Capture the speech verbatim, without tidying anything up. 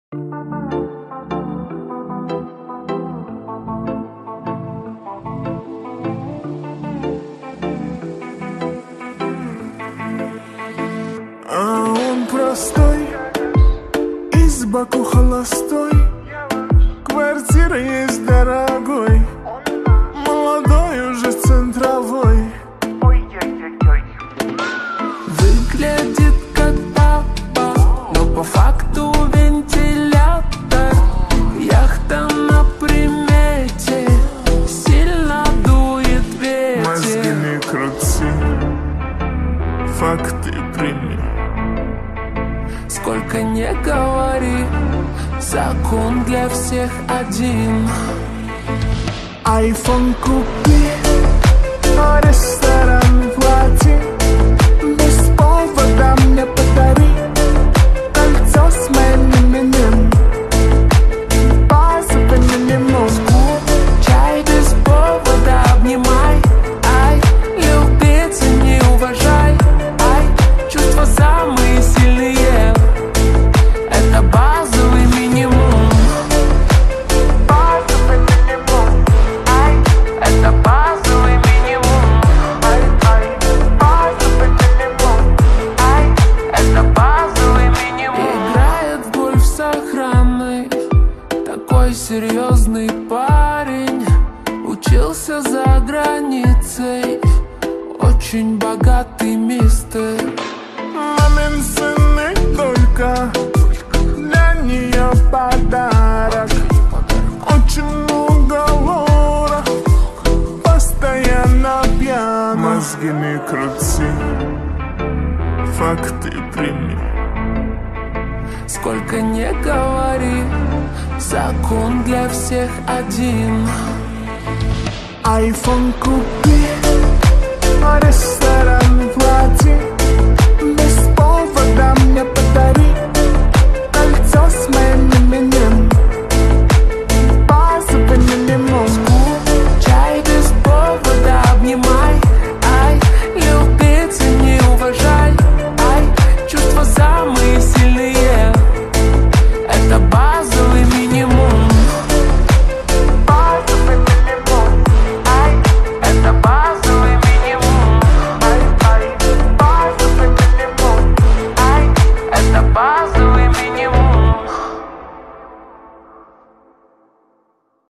А он простой, из Баку холостой, квартира есть дорогой, молодой уже центровой. Выглядит как папа, но по факту вентилятор. Яхта на примете, сильно дует ветер. Мозги не крути, факты прими. Сколько не говори, закон для всех один. Айфон купи, а ресторан плати. Без повода мне подари кольцо с моим именем, базовый минимум. Чай без повода обнимай. Ай, любить и не уважай. Ай, чувства самые сильные. Это базовый минимум. Базовый минимум. Ай, это базовый минимум. Ай, ай, базовый минимум. Ай, это базовый минимум. Играет в гольф с охраной, такой серьезный парень. Учился за границей, очень богатый мистер. Мамин сын и только для нее подарок. Очень много лора, постоянно пьяна. Мозги не крути, факты прими. Сколько не говори, закон для всех один. Айфон купи, а ресторан плати.